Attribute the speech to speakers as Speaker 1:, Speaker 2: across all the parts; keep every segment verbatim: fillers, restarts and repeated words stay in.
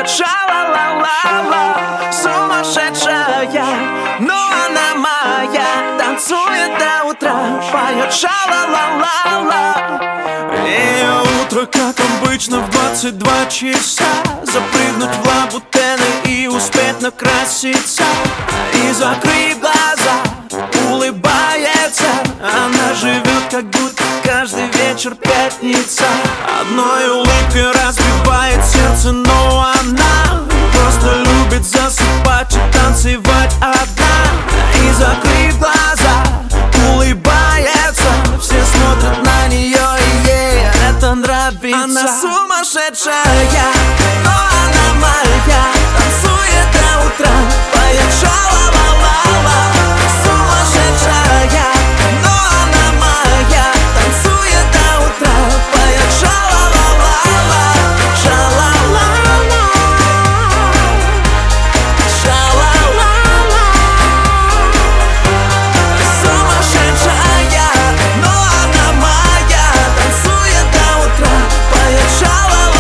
Speaker 1: поет ша-ла-ла-ла-ла. Сумасшедшая, но она моя, танцует до утра, поет ша-ла-ла-ла-ла. Ее утро, как обычно, в двадцать два часа. Запрыгнуть в лабутены и успеть накраситься. И закрыть глаза, улыбается. Она живет, как будто каждый вечер пятница. Одной улыбкой разбивает сердце, но она просто любит засыпать и танцевать одна. И закрыть глаза, улыбается. Все смотрят на нее, и ей это нравится. Она сумасшедшая, но она моя, танцует до утра, поет ша-ла-ла-ла-ла. Сумасшедшая, но она моя, танцует до утра, поет ша-ла-ла-ла-ла. Ша-ла-ла-ла, ша-ла-ла-ла. Сумасшедшая, но она моя, танцует до утра, поет ша-ла-ла-ла-ла.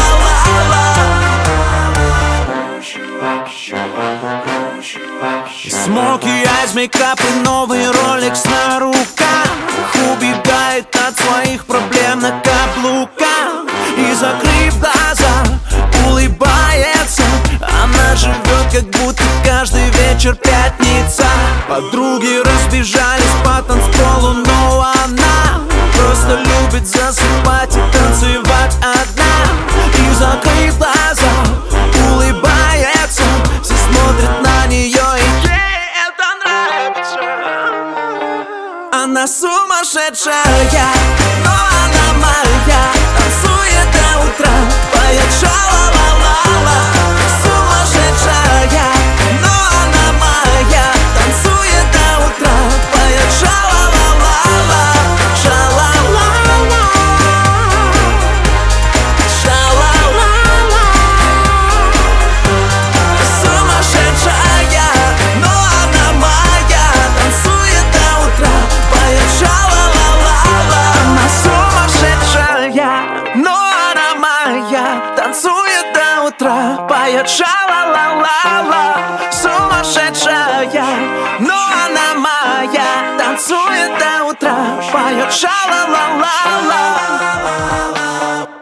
Speaker 1: Смоки, айс, мейкап и новый роликс на руках. Убегает от своих проблем на каблуках. И закрыв глаза, улыбается. Она живет, как будто каждый вечер пятница. Подруги разбежались по танцполу, но она просто любит засыпать и танцевать одна. И закрыв глаза, улыбается. Все смотрят на нее, и ей это нравится. Она сумасшедшая, но она моя, танцует до утра, поет ша-ла-ла-ла-ла. Сумасшедшая, но она моя, танцует до утра, поет ша-ла-ла-ла-ла. Ша-ла-ла-ла, ша-ла-ла-ла. Сумасшедшая, но она моя, танцует до утра, поет ша-ла-ла-ла-ла. Она сумасшедшая, но она моя, танцует до утра, поет ша-ла-ла-ла-ла. Сумасшедшая, но она моя, танцует до утра, поет ша-ла-ла-ла-ла.